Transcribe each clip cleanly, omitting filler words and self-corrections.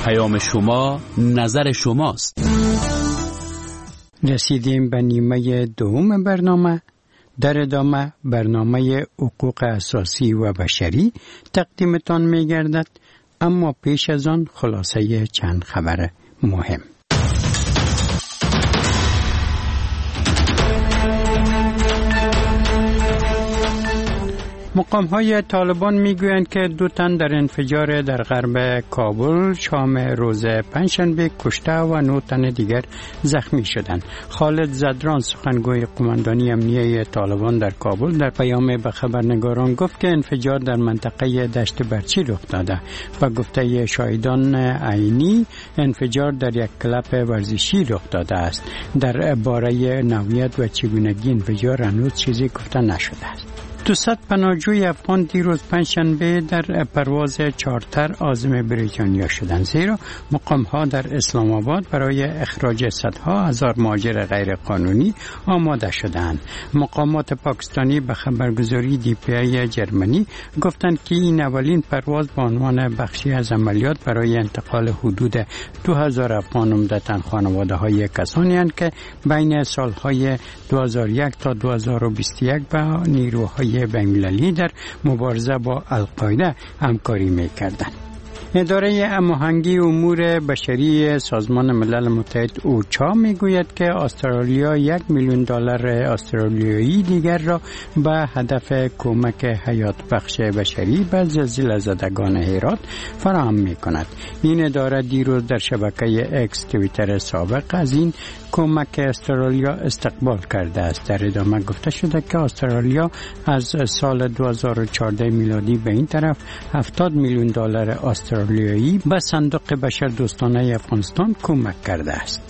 پیام شما نظر شماست. رسیدیم به نیمه دوم برنامه. در ادامه برنامه حقوق اساسی و بشری تقدیمتان می گردد، اما پیش از آن خلاصه چند خبر مهم. مقام‌های طالبان میگویند که 2 تن در انفجار در غرب کابل شام روز پنجشنبه کشته و 9 تن دیگر زخمی شدند. خالد زدران سخنگوی قماندانی امنیه طالبان در کابل در پیام به خبرنگاران گفت که انفجار در منطقه دشت برچی رخ داده و گفته شاهدان عینی انفجار در یک کلب ورزشی رخ داده است. در باره نوعیت و چگونگی انفجار هنوز چیزی گفته نشده است. 200 پناهجوی افغان دیروز پنجشنبه در پرواز چارتر عازم بریتانیا شدند، زیرا مقام‌ها در اسلام آباد برای اخراج صدها هزار مهاجر غیر قانونی آماده شدند. مقامات پاکستانی به خبرگزاری DPI جرمنی گفتند که این اولین پرواز به عنوان بخشی از عملیات برای انتقال حدود 2000 افغان عمدتاً خانواده‌های کسانی هستند که بین سالهای 2001 تا 2021 با نیروهای بین‌المللی در مبارزه با القاعده همکاری می‌کردند. اداره هماهنگی امور بشری سازمان ملل متحد اوچا میگوید که استرالیا $1,000,000 استرالیایی دیگر را به هدف کمک حیات بخش بشری به زلزله زدگان هرات فراهم میکند. این اداره دیروز در شبکه اکس توییتر سابق از این کمک استرالیا استقبال کرده است. در ادامه گفته شده که استرالیا از سال 2014 میلادی به این طرف $70 میلیون استرالیایی به صندوق بشردوستانه افغانستان کمک کرده است.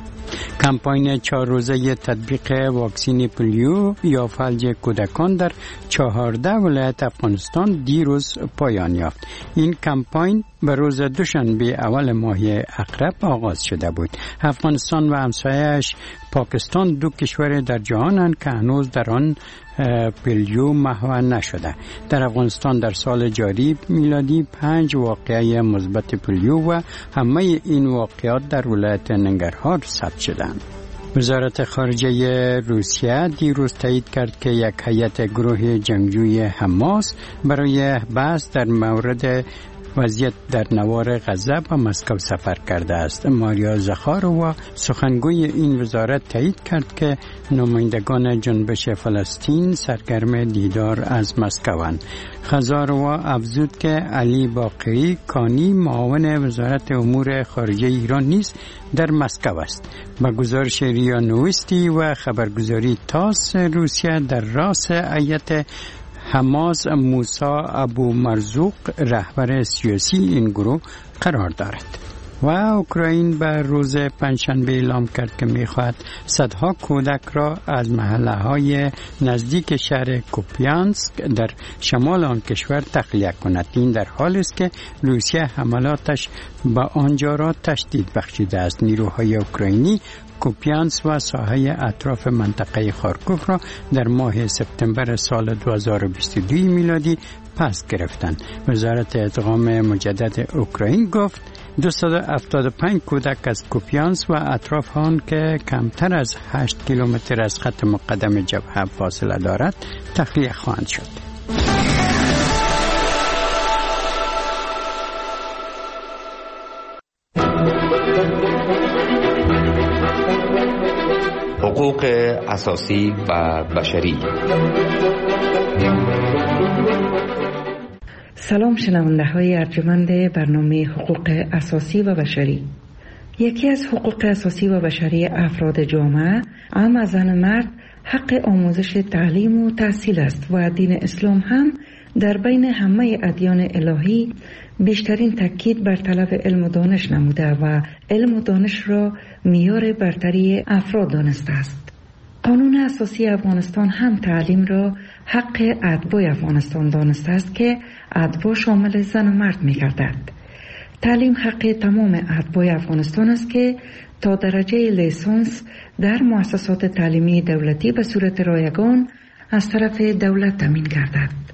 کمپاین 4 روزه تطبیق واکسین پولیو یا فلج کودکان در 14 ولایت افغانستان دیروز پایان یافت. این کمپاین به روز دوشنبه اول ماه اقرب آغاز شده بود. افغانستان و همسایه‌اش پاکستان 2 کشور در جهانند که هنوز در آن پولیو محو نشده. در افغانستان در سال جاری میلادی 5 واقعه مثبت پولیو و همه این واقعات در ولایت ننگرهار ثبت شدند. وزارت خارجه روسیه دیروز تایید کرد که یک هیئت گروه جنگجوی حماس برای بحث در مورد وضعیت در نوار غزه به مسکو سفر کرده است. ماریا زخاروا سخنگوی این وزارت تایید کرد که نمایندگان جنبش فلسطین سرگرم دیدار از مسکوند. خزاروا افزود که علی باقری کانی معاون وزارت امور خارجه ایران نیز در مسکو است. با گزارش ریا نوستی و خبرگزاری تاس روسیه در راس هیئت حماس موسی ابو مرزوق رهبر سیاسی این گروه قرار دارد. و اوکراین به روز پنجشنبه اعلام کرد که می‌خواهد صدها کودک را از محله‌های نزدیک شهر کوپیانسک در شمال آن کشور تخلیه کند. این در حالی است که روسیه حملاتش به آنجا را تشدید بخشیده است. نیروهای اوکراینی کوپیانس و ساحه اطراف منطقه خارکوف را در ماه سپتامبر سال 2022 میلادی پس گرفتند. وزارت ادغام مجدد اوکراین گفت 275 کودک از کوپیانس و اطراف آن که کمتر از 8 کیلومتر از خط مقدم جبهه فاصله دارد تخلیه خواهند شد. حقوق اساسی و بشری. سلام شنونده های ارجمند برنامه حقوق اساسی و بشری. یکی از حقوق اساسی و بشری افراد جامعه، هم از زن مرد، حق آموزش تعلیم و تحصیل است و دین اسلام هم در بین همه ادیان الهی بیشترین تاکید بر طلب علم و دانش نموده و علم و دانش را معیار برتری افراد دانسته است. قانون اساسی افغانستان هم تعلیم را حق اتباع افغانستان دانسته است که اتباع شامل زن و مرد می گردد. تعلیم حق تمام اتباع افغانستان است که تا درجه لیسانس در مؤسسات تعلیمی دولتی به صورت رایگان از طرف دولت تامین گردد.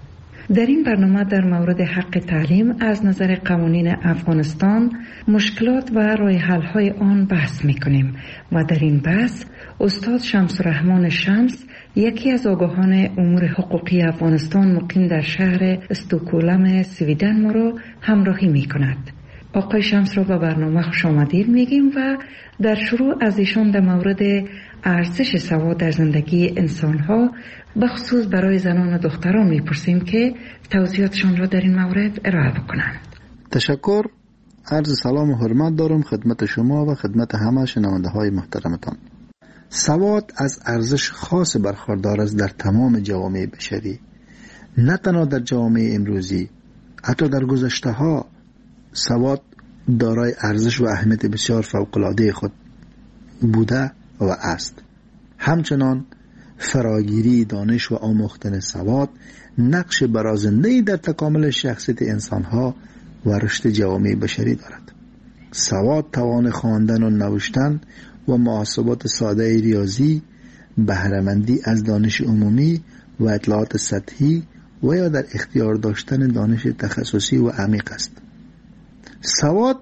در این برنامه در مورد حق تعلیم از نظر قوانین افغانستان، مشکلات و راه حل های آن بحث میکنیم و در این بحث استاد شمس الرحمن شمس، یکی از آگاهان امور حقوقی افغانستان مقیم در شهر استکهلم سویدن، ما را همراهی میکند. آقای شمس را به برنامه خوش آمدید میگیم و در شروع از ایشان در مورد ارزش سواد در زندگی انسانها بخصوص برای زنان و دختران میپرسیم که توضیحاتشان را در این مورد ارائه بکنند. تشکر. عرض سلام و حرمت دارم خدمت شما و خدمت همه شنونده های محترمتان. سواد از ارزش خاص برخوردار است در تمام جوامع بشری، نه تنها در جوامع امروزی، حتی در گذشته ها سواد دارای ارزش و اهمیت بسیار فوق‌العاده خود بوده و است. همچنان فراگیری دانش و آموختن سواد نقش برازنده‌ای در تکامل شخصیت انسانها و رشد جوامع بشری دارد. سواد توان خواندن و نوشتن و محاسبات ساده ریاضی، بهره‌مندی از دانش عمومی و اطلاعات سطحی و یا در اختیار داشتن دانش تخصصی و عمیق است. سواد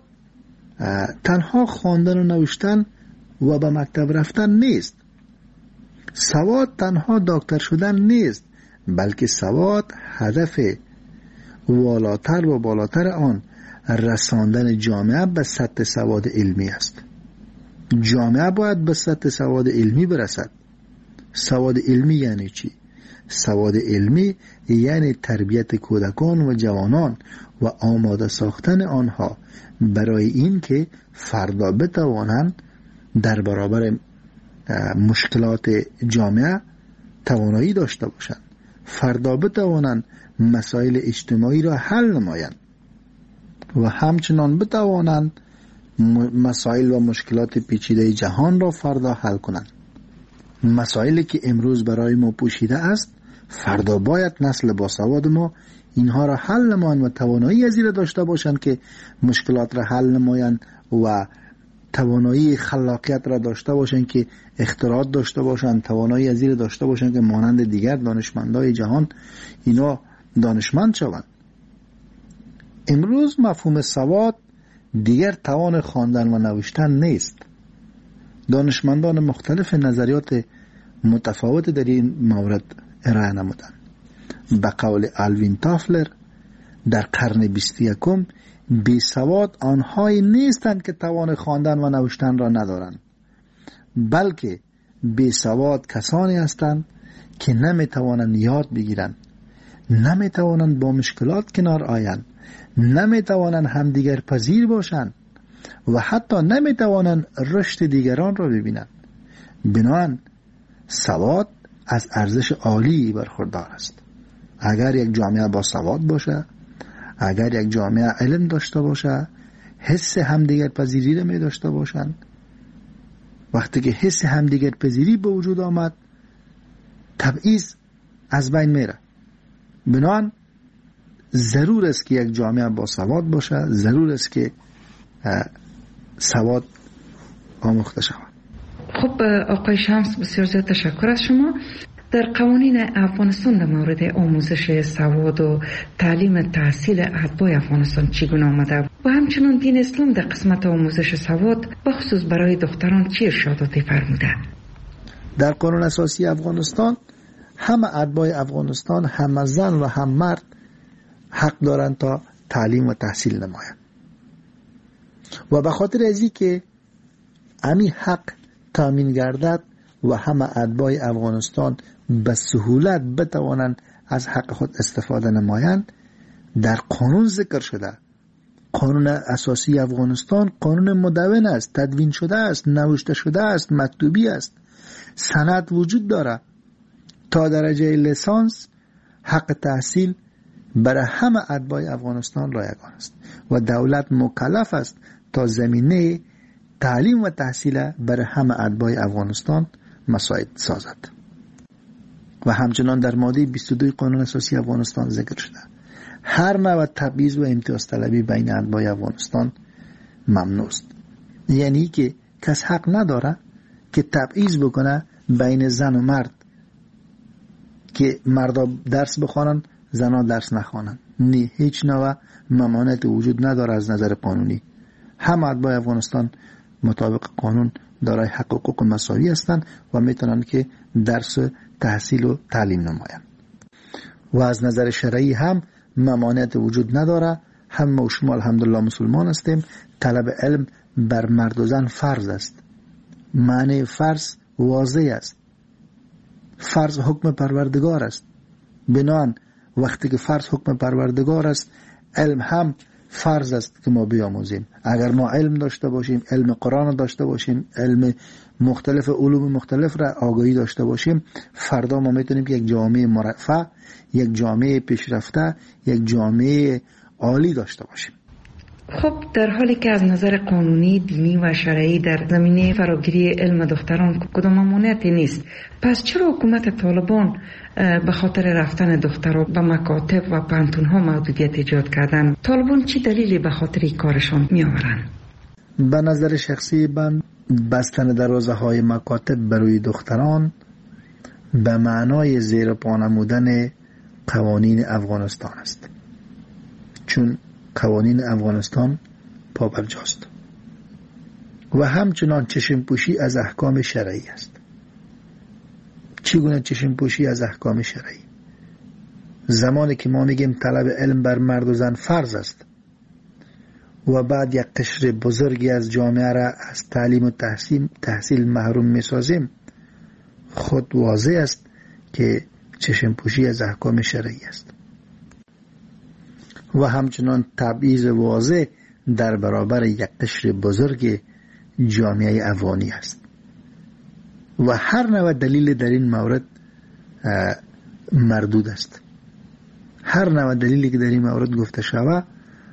تنها خواندن و نوشتن و به مکتب رفتن نیست. سواد تنها دکتر شدن نیست، بلکه سواد هدف والاتر و بالاتر آن رساندن جامعه به سطح سواد علمی است. جامعه باید به سطح سواد علمی برسد. سواد علمی یعنی چی؟ سواد علمی یعنی تربیت کودکان و جوانان و آماده ساختن آنها برای این که فردا بتوانند در برابر مشکلات جامعه توانایی داشته باشند، فردا بتوانند مسائل اجتماعی را حل نمایند و همچنان بتوانند مسائل و مشکلات پیچیده جهان را فردا حل کنند. مسائلی که امروز برای ما پوشیده است، فردا باید نسل باسواد ما اینها را حل نمایند و توانایی از این داشته باشند که مشکلات را حل نمایند و توانایی خلاقیت را داشته باشند که اختراعات داشته باشند، توانایی از این داشته باشند که مانند دیگر دانشمندای جهان اینا دانشمند شوند. امروز مفهوم سواد دیگر توان خواندن و نوشتن نیست. دانشمندان مختلف نظریات متفاوت در این مورد ارائه نمودند. به قول آلوین تافلر در قرن 21 بی سواد آنهایی نیستند که توان خواندن و نوشتن را ندارند، بلکه بی سواد کسانی هستند که نمیتوانند یاد بگیرند، نمیتوانند با مشکلات کنار آیند، نمیتوانند همدیگر پذیر باشند و حتی نمیتوانند رشد دیگران را ببینند. بنابراین سواد از ارزش عالی برخوردار است. اگر یک جامعه با سواد باشه، اگر یک جامعه علم داشته باشه، حس همدیگر پذیری را می داشته باشند، وقتی که حس همدیگر پذیری به وجود آمد، تبعیض از بین میره. بنابراین ضرور است که یک جامعه با سواد باشه، ضرور است که سواد آموخته شود. خب آقای شمس، بسیار زیاد تشکر از شما. در قوانین افغانستان در مورد آموزش سواد و تعلیم تحصیل اتباع افغانستان چگونه آمده و همچنان دین اسلام در قسمت آموزش سواد بخصوص برای دختران چه ارشاداتی فرموده؟ در قانون اساسی افغانستان همه اتباع افغانستان، هم زن و هم مرد، حق دارند تا تعلیم و تحصیل نمایند و به خاطر ازی که امی حق تامین گردد و همه اتباع افغانستان به سهولت بتوانند از حق خود استفاده نمایند، در قانون ذکر شده. قانون اساسی افغانستان قانون مدون است، تدوین شده است، نوشته شده است، مکتوبی است، سند وجود داره. تا درجه لیسانس حق تحصیل برای همه اتباع افغانستان رایگان است و دولت مکلف است تا زمینه تعلیم و تحصیل برای همه اتباع افغانستان مساعد سازد. و همچنان در ماده 22 قانون اساسی افغانستان ذکر شده هر نوع تبعیض و امتیاز طلبی بین اتباع افغانستان ممنوع است. یعنی که کس حق نداره که تبعیض بکنه بین زن و مرد، که مردا درس بخوانن زنان درس نخوانند. نه، هیچ نوع ممانعت وجود نداره از نظر قانونی. همه اتباع افغانستان مطابق قانون دارای حق و حقوق مساوی هستند و میتونن که درس تحصیل و تعلیم نمایند. و از نظر شرعی هم ممانعت وجود نداره. همه و شما الحمدلله مسلمان هستیم. طلب علم بر مرد و زن فرض است. معنی فرض واضح است. فرض حکم پروردگار است. بنابراین وقتی که فرض حکم پروردگار است، علم هم فرض است که ما بیاموزیم. اگر ما علم داشته باشیم، علم قرآن داشته باشیم، علم مختلف علوم مختلف را آگاهی داشته باشیم، فردا ما میتونیم که یک جامعه مرفه، یک جامعه پیشرفته، یک جامعه عالی داشته باشیم. خب در حالی که از نظر قانونی، دینی و شرعی در زمینه فراگیری علم دختران کدام ممانعتی نیست، پس چرا حکومت طالبان به خاطر رفتن دختران به مکاتب و پانتون‌ها محدودیت ایجاد کردن؟ طالبان چی دلیلی به خاطر این کارشان می آورند؟ به نظر شخصی من بستن دروازه های مکاتب برای دختران به معنای زیر پا نمودن قوانین افغانستان است، چون قوانین افغانستان پابرجاست و همچنان چشم پوشی از احکام شرعی است. چگونه چشم پوشی از احکام شرعی؟ زمانی که ما میگیم طلب علم بر مرد و زن فرض است و بعد یک قشر بزرگی از جامعه را از تعلیم و تحصیل محروم میسازیم، خود واضح است که چشم پوشی از احکام شرعی است. و همچنان تبعیض واضح در برابر یک قشر بزرگ جامعه افغانی است و هر نوع دلیل در این مورد مردود است. هر نوع دلیلی که در این مورد گفته شود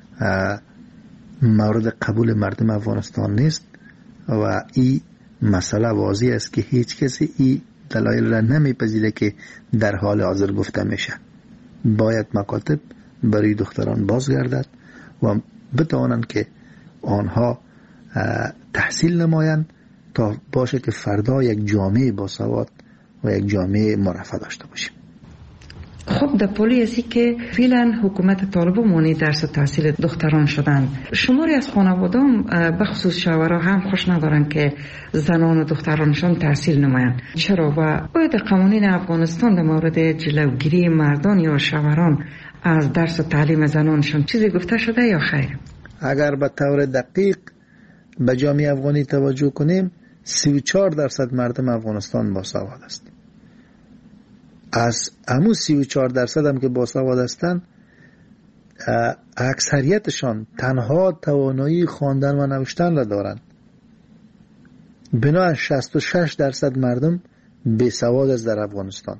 مورد قبول مردم افغانستان نیست و این مسئله واضح است که هیچ کسی این دلایل را نمیپذیره که در حال حاضر گفته میشه. باید مکاتب برای دختران بازگردد و بتوانند که آنها تحصیل نمایند تا باشه که فردا یک جامعه باسواد و یک جامعه مرفه داشته باشیم. خب در پولی ازی که فعلا حکومت طالبان مانع درس و تحصیل دختران شدن، شماری از خانوادان به خصوص شوهرها هم خوش ندارن که زنان و دخترانشان تحصیل نمایند. چرا و آیا در قوانین افغانستان در مورد جلوگیری مردان یا شوهران از درس و تعلیم زنانشان چیزی گفته شده یا خیر؟ اگر به طور دقیق به جامعه افغانی توجه کنیم، 34% مردم افغانستان باسواد است. از همون 34% هم که باسواد هستند، اکثریتشان تنها توانایی خواندن و نوشتن را دارند. بنابراین 66% مردم بیسواد است در افغانستان.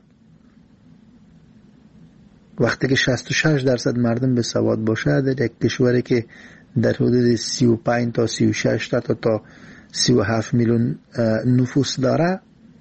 وقتی که 66% مردم بیسواد باشه در یک کشوری که در حدود 35 تا 36 تا 37 میلیون نفوس داره،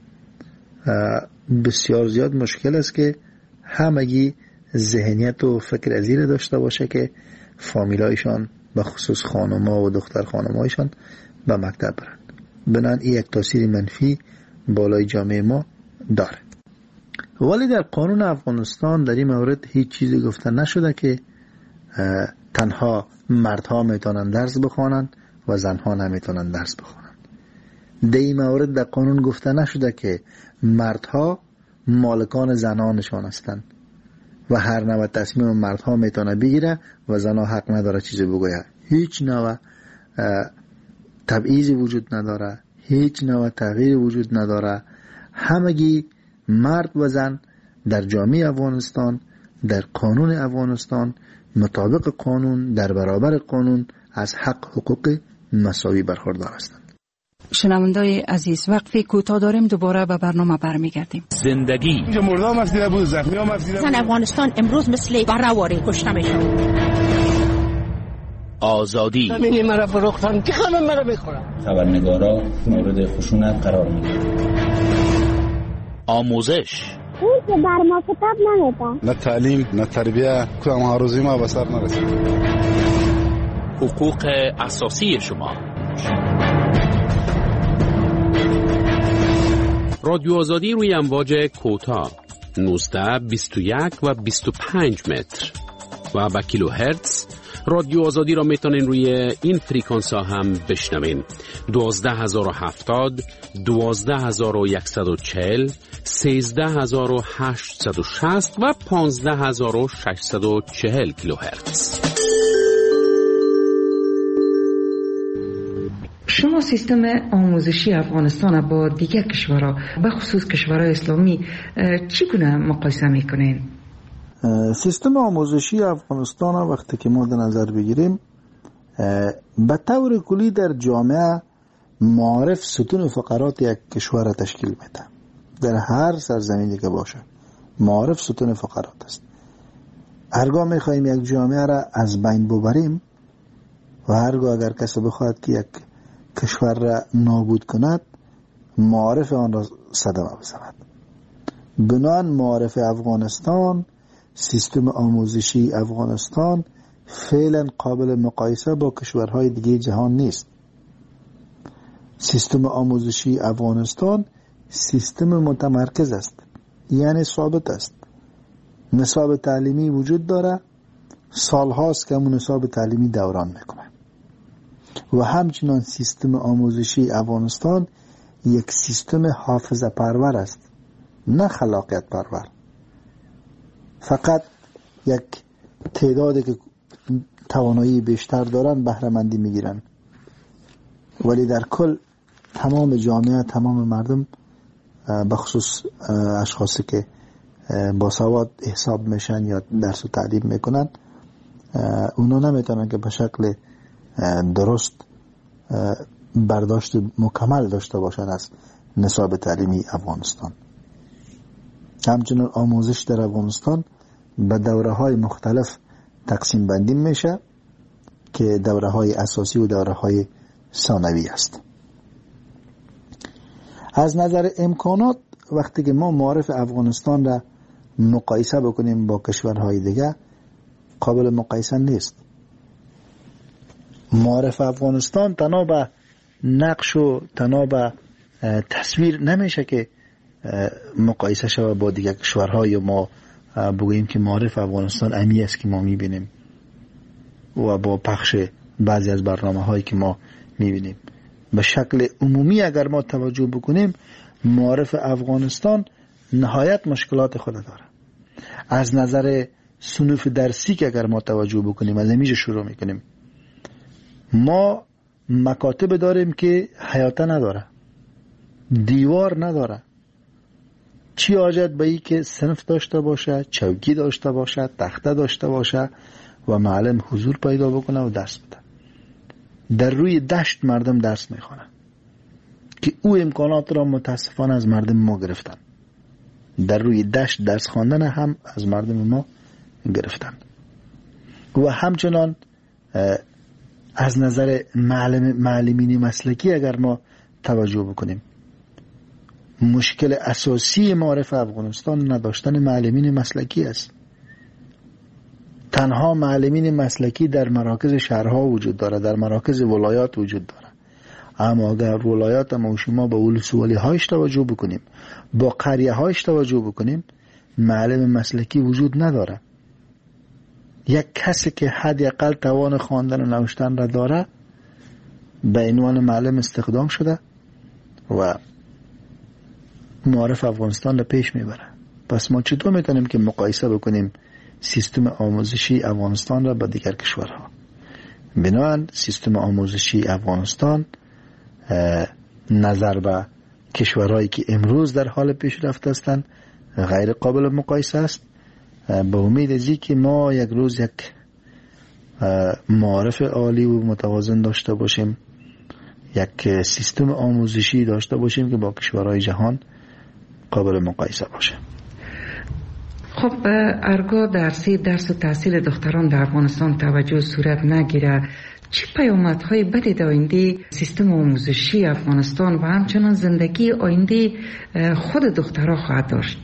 بسیار زیاد مشکل است که همگی ذهنیت و فکر ازیر داشته باشه که فامیلایشان به خصوص خانم‌ها و دختر خانم‌هایشان به مکتب برند. بنابراین این یک تاثیر منفی بالای جامعه ما داره. ولی در قانون افغانستان در این مورد هیچ چیزی گفته نشده که تنها مردها میتونن درس بخوانند و زنها نمیتونن درس بخوانند. در این مورد در قانون گفته نشده که مردها مالکان زنانشان هستند و هر نوع تصمیم مردها میتونه بگیره و زنها حق نداره چیزی بگوید. هیچ نوع تبعیضی وجود نداره، هیچ نوع تغییر وجود نداره. همگی مرد و زن در جامعه افغانستان، در قانون افغانستان، مطابق قانون، در برابر قانون از حق حقوق مساوی برخوردار هستند. شنوندای عزیز، وقفی کوتاه داریم، دوباره به برنامه برمیگردیم. زندگی اینجا مردم افزیده بود، زخمی هم افزیده بود. زن افغانستان امروز مثل برهواری کشته میشن. آزادی همینی مرا فروختن که همه مرا بخورن. خبرنگارا مورد خشونت قرار میدن. آموزش اون که بر ما کتاب نمیدن، نه تعلیم نه تربیه، کدام هاروزی ما به سر نرسید. حقوق اساسی شما. رادیو آزادی روی امواج کوتاه 19 21 و 25 متر و با کیلو هرتز رادیو آزادی را میتونین روی این فریکانس ها هم بشنوین. 12070 12140 13860 و 15640 کیلو هرتز. شما سیستم آموزشی افغانستان با دیگر کشورها به خصوص کشورهای اسلامی چگونه مقایسه میکنین؟ سیستم آموزشی افغانستان وقتی که ما در نظر بگیریم به طور کلی در جامعه معارف ستون فقرات یک کشور تشکیل میده. در هر سرزمینی که باشه معارف ستون فقرات است. هرگاه میخوایم یک جامعه را از بین ببریم و هرگاه اگر کسی بخواهد که یک کشور را نابود کند معارف آن را صدمه بزند. بنابراین معارف افغانستان، سیستم آموزشی افغانستان فعلا قابل مقایسه با کشورهای دیگه جهان نیست. سیستم آموزشی افغانستان سیستم متمرکز است، یعنی ثابت است. نصاب تعلیمی وجود داره، سالهاست که همون نصاب تعلیمی دوران میکنه و همچنان سیستم آموزشی افغانستان یک سیستم حافظه پرور است، نه خلاقیت پرور. فقط یک تعدادی که توانایی بیشتر دارن بهره مندی میگیرن، ولی در کل تمام جامعه، تمام مردم بخصوص اشخاصی که با سواد حساب میشن یا درس و تعلیم میکنن اونا نمیتونن که به شکل درست برداشت مکمل داشته باشن از نصاب تعلیمی افغانستان. همچنین آموزش در افغانستان به دوره های مختلف تقسیم بندی میشه که دوره های اساسی و دوره های ثانوی است. از نظر امکانات وقتی که ما معارف افغانستان را مقایسه بکنیم با کشورهای دیگه قابل مقایسه نیست. معارف افغانستان تنها به نقش و تنها به تصویر نمیشه که مقایسه شده با دیگر کشورها یا ما بگوییم که معارف افغانستان امی است که ما میبینیم و با پخش بعضی از برنامه هایی که ما میبینیم. به شکل عمومی اگر ما توجه بکنیم معارف افغانستان نهایت مشکلات خود داره. از نظر صنوف درسی که اگر ما توجه بکنیم از همیشه شروع میکنیم، ما مکاتب داریم که حیاته نداره، دیوار نداره. چی حاجت به ای که صنف داشته باشه، چوکی داشته باشه، تخته داشته باشه و معلم حضور پیدا بکنه و درس بده. در روی دشت مردم درس میخوانن که او امکانات را متاسفانه از مردم ما گرفتن. در روی دشت درس خواندن هم از مردم ما گرفتن. و همچنان از نظر معلمین مسلکی اگر ما توجه بکنیم، مشکل اساسی معارف افغانستان نداشتن معلمین مسلکی است. تنها معلمین مسلکی در مراکز شهرها وجود داره، در مراکز ولایات وجود داره. اما اگر ولایات ما شما با ولسوالی هایش توجه بکنیم، با قریه هایش توجه بکنیم، معلم مسلکی وجود نداره. یک کسی که حداقل توان خواندن و نوشتن را داره به عنوان معلم استخدام شده و معارف افغانستان را پیش میبره. پس ما چطور میتونیم که مقایسه بکنیم سیستم آموزشی افغانستان را با دیگر کشورها؟ بنابراین سیستم آموزشی افغانستان نظر به کشورهایی که امروز در حال پیشرفت هستند غیر قابل مقایسه است. به امید از که ما یک روز یک معارف عالی و متوازن داشته باشیم، یک سیستم آموزشی داشته باشیم که با کشورهای جهان قابل مقایسه باشه. خب ارگاه درس و تحصیل دختران در افغانستان توجه صورت نگیره، چه پیامدهای بدی در آینده سیستم آموزشی افغانستان و همچنان زندگی آینده خود دخترها خواهد داشت؟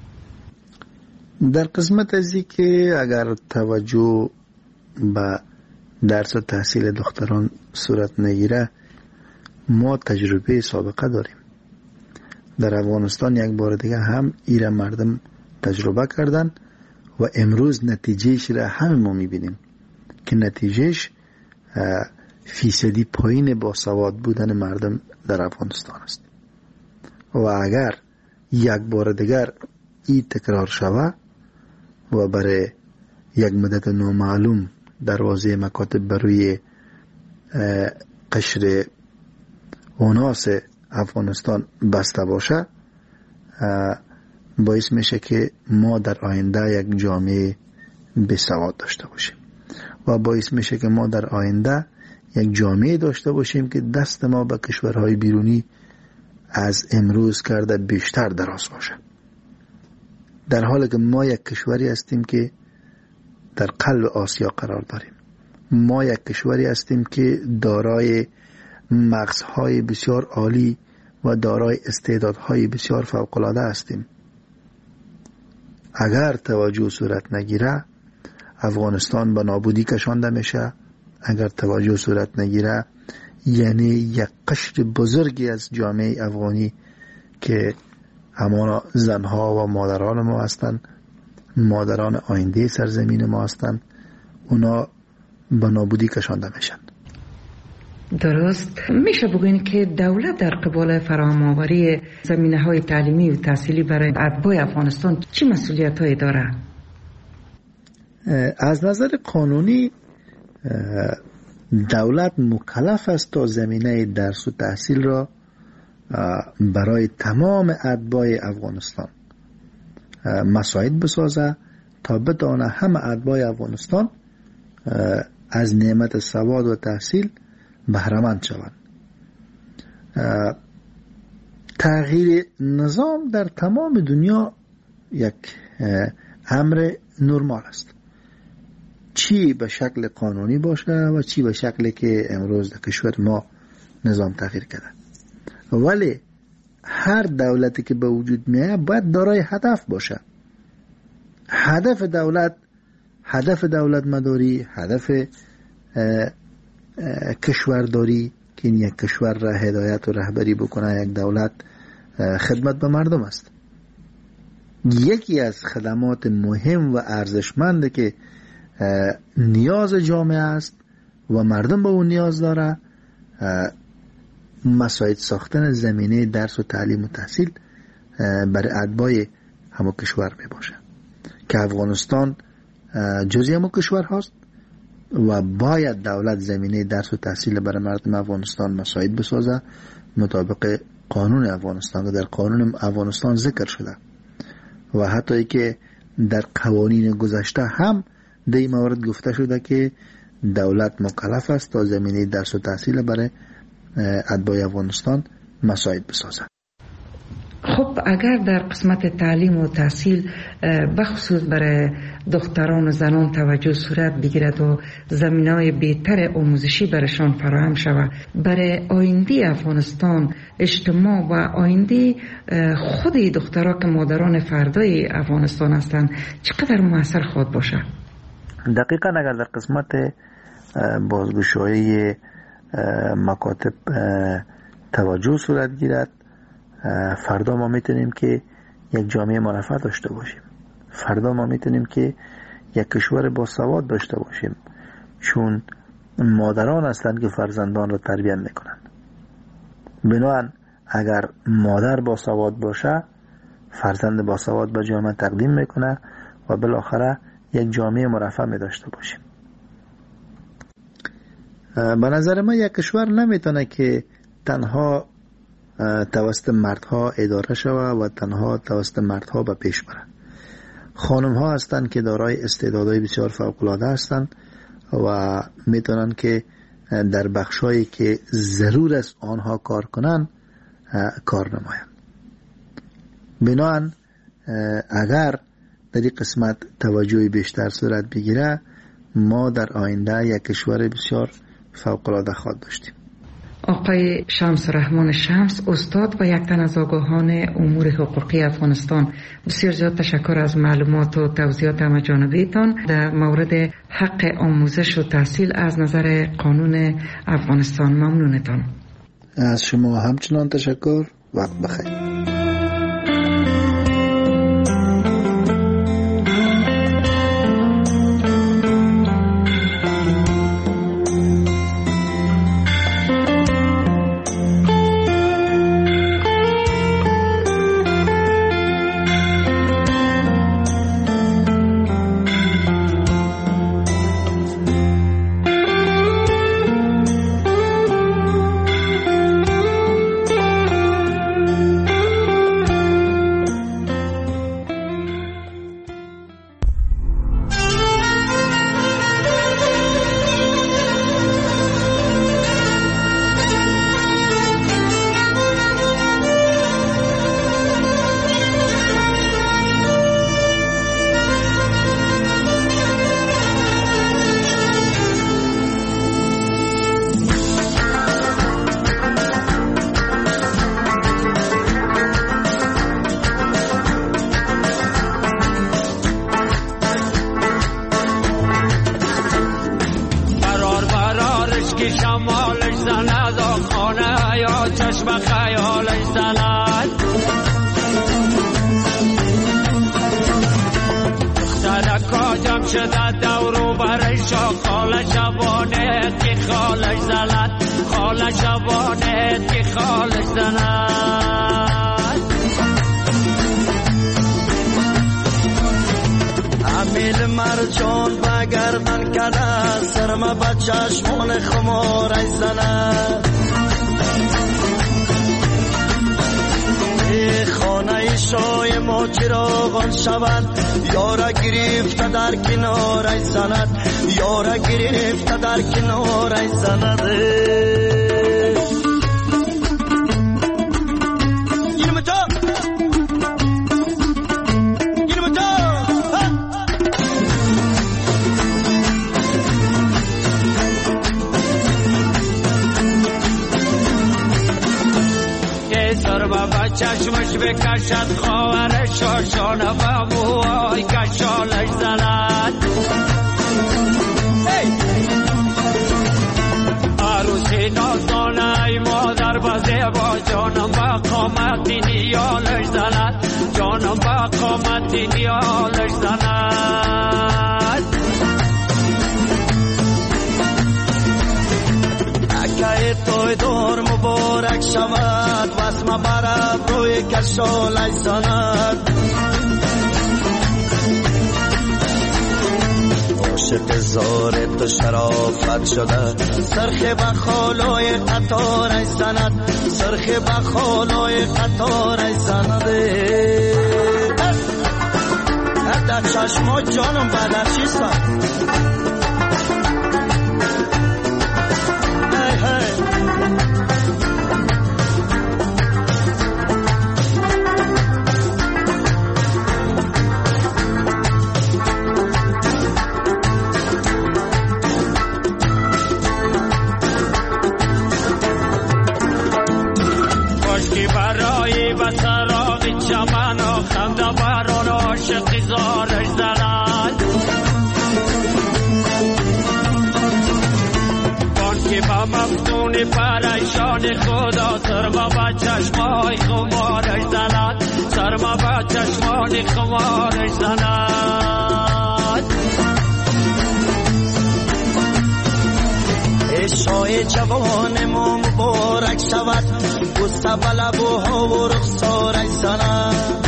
در قسمت ازی که اگر توجه به درس و تحصیل دختران صورت نگیره، ما تجربه سابقه داریم. در افغانستان یک بار دیگه هم ایران مردم تجربه کردن و امروز نتیجهش را همه ما میبینیم که نتیجهش فیصدی پایین باسواد بودن مردم در افغانستان است. و اگر یک بار دیگر این تکرار شود و برای یک مدت نامعلوم دروازه مکاتب بروی قشر اوناس افغانستان بسته باشه، باعث میشه که ما در آینده یک جامعه بسواد داشته باشیم و باعث میشه که ما در آینده یک جامعه داشته باشیم که دست ما به کشورهای بیرونی از امروز کرده بیشتر دراز باشه، در حالی که ما یک کشوری هستیم که در قلب آسیا قرار داریم. ما یک کشوری هستیم که دارای مغزهای بسیار عالی و دارای استعدادهای بسیار فوق‌العاده هستیم. اگر توجه صورت نگیره افغانستان به نابودی کشانده میشه. اگر توجه صورت نگیره یعنی یک قشر بزرگی از جامعه افغانی که همانا زنها و مادران ما هستند، مادران آینده سرزمین ما هستند، اونا به نابودی کشانده میشن. درست. میشه بگوین که دولت در قبال فراهم‌آوری زمینه‌های تعلیمی و تحصیلی برای اتباع افغانستان چه مسئولیت‌هایی داره؟ از نظر قانونی دولت مکلف است تا زمینه درس و تحصیل را برای تمام اتباع افغانستان مساعد بسازه تا بتونه همه اتباع افغانستان از نعمت سواد و تحصیل بهره‌مند شوند. تغییر نظام در تمام دنیا یک امر نرمال است، چی به شکل قانونی باشه و چی به شکلی که امروز در کشور ما نظام تغییر کرده. ولی هر دولتی که به وجود میاد باید دارای هدف باشه. هدف دولت مداری، هدف کشورداری که این یک کشور را هدایت و رهبری بکنه، یک دولت خدمت به مردم است. یکی از خدمات مهم و ارزشمند که نیاز جامعه است و مردم به اون نیاز داره، مساعد ساختن زمینه درس و تعلیم و تحصیل برای اتباع همه کشور می باشه که افغانستان جزئی همه کشور هست و باید دولت زمینه درس و تحصیل برای مردم افغانستان مساعد بسازه مطابق قانون افغانستان که در قانون افغانستان ذکر شده و حتی که در قوانین گذشته هم در این مورد گفته شده که دولت مکلف است تا زمینه درس و تحصیل برای اتباع افغانستان مساعد بسازه. خب اگر در قسمت تعلیم و تحصیل بخصوص برای دختران و زنان توجه صورت بگیرد و زمینه‌های بهتر آموزشی برایشان فراهم شود، برای آینده افغانستان اجتماع و آینده خود دخترها که مادران فردای افغانستان هستند چقدر مؤثر خواهد باشه؟ دقیقاً اگر در قسمت بازگشایی مکاتب توجه صورت گیرد، فردا ما میتونیم که یک جامعه مرفه داشته باشیم. فردا ما میتونیم که یک کشور با سواد داشته باشیم، چون مادران هستند که فرزندان را تربیت میکنند. بنابراین اگر مادر با سواد باشه، فرزند با سواد به جامعه تقدیم میکنه و بالاخره یک جامعه مرفه می داشته باشیم. به نظر من یک کشور نمیتونه که تنها توسط مردها اداره شود و تنها توسط مردها به پیش بره. خانم ها هستند که دارای استعدادهای بسیار فوق‌العاده هستند و میتونن که در بخشایی که ضرور است آنها کار کنن کار نمایند. بنابراین اگر در این قسمت توجه بیشتر صورت بگیره، ما در آینده یک کشور بسیار فوق‌العاده خواهد داشتیم. آقای شمس رحمان شمس، استاد و یک تن از آگاهان امور حقوقی افغانستان، بسیار زیاد تشکر از معلومات و توضیحات همه‌جانبه‌تان در مورد حق آموزش و تحصیل از نظر قانون افغانستان. ممنونتان. از شما همچنان تشکر. وقت بخیر. شبانه یا چشم خیالش زند دخترکا جمع شده دورو برشا خال شبانه که خالش زند خال شبانه که خالش زند امیل مرجان بگردن کده سرما بچشمان خمارش زند خانه شای ما چراغان شود یارا گرفته در کنارش زند یارا گرفته در کنارش زند چشمش بکشد خواهر شاشانه و موهای کشالش زند عروسی نازانه ای مادر بزه با جانم با قامتی نیالش زند جانم با قامتی نیالش زند اکه توی دور مبارک شود واسم برب روی کشالش زند عاشق زار تو شرافت شده سرخ بخالای قطارش زند سرخ بخالای قطارش زند در چشما جانم بدخشیستم زارش زند بان که با مفتون پریشان خدا سرما با چشمای خمارش زند سرما با چشمان خمارش زند عشای جوان ما مبارک شود گسته بلبوها و رخسارش زند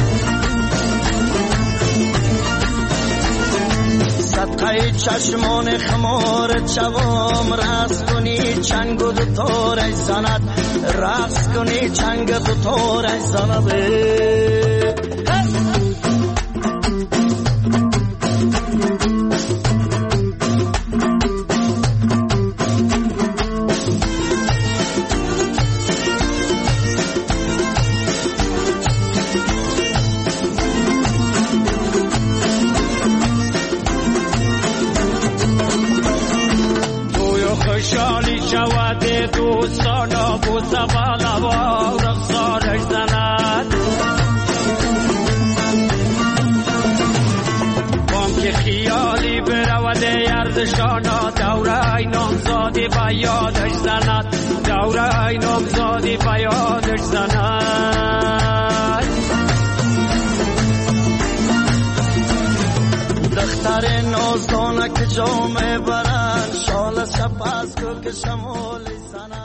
صدقه چشمان خمار جوام رقص کنی چنگ و دوتارش زند رقص کنی چنگ دوتارش زند خوشحالی شود دوستان و بوسه بالا و رخسارش زند بام که خیالی برود ارزشانا دوره نامزادی به یادش زند دوره نامزادی به یادش زند دختر نازدانه که جامه برند شال سپس که شمال